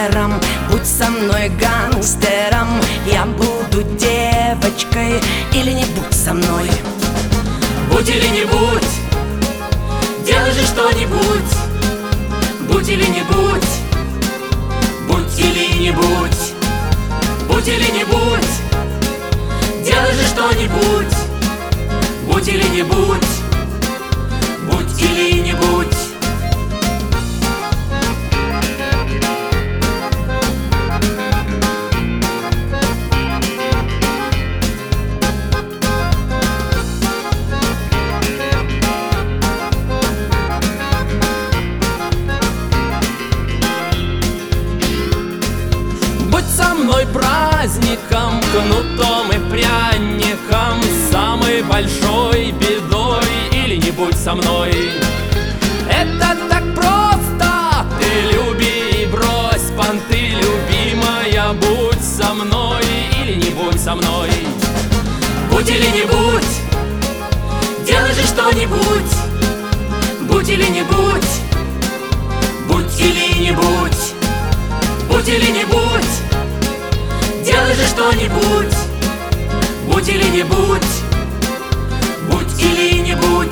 гангстером, будь со мной гангстером. Я буду девочкой или не будь со мной. Будь или не будь, делай же что-нибудь. Будь или не будь, будь или не будь, будь или не будь, делай же что-нибудь. Будь или не будь, будь или не будь. Будь со мной праздником, кнутом и пряником, самой большой бедой, или не будь со мной. Это так просто, ты люби и брось понты, любимая, будь со мной или не будь со мной. Будь или не будь, делай же что-нибудь. Будь или не будь, будь или не будь, будь или не будь, делай же что-нибудь. Будь или не будь, будь или не будь.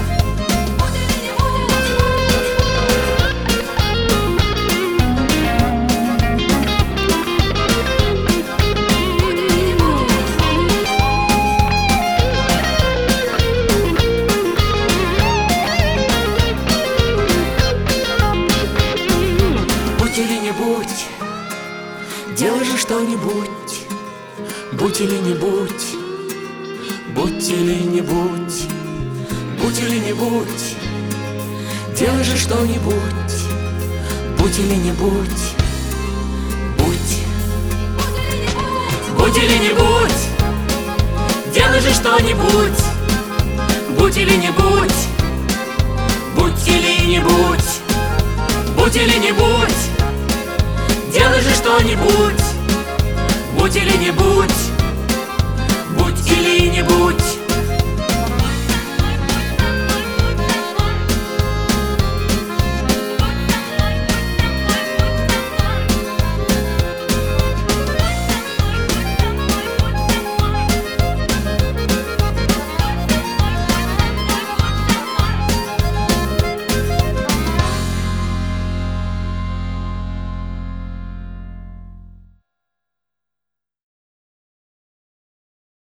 Будь или не будь, делай же что-нибудь. Будь или не будь, будь или не будь, будь или не будь, делай же что-нибудь. Будь или не будь, будь. Будь или не будь, делай же что-нибудь. Будь или не будь, будь или не будь, будь или не будь, делай же что-нибудь. Будь или не будь.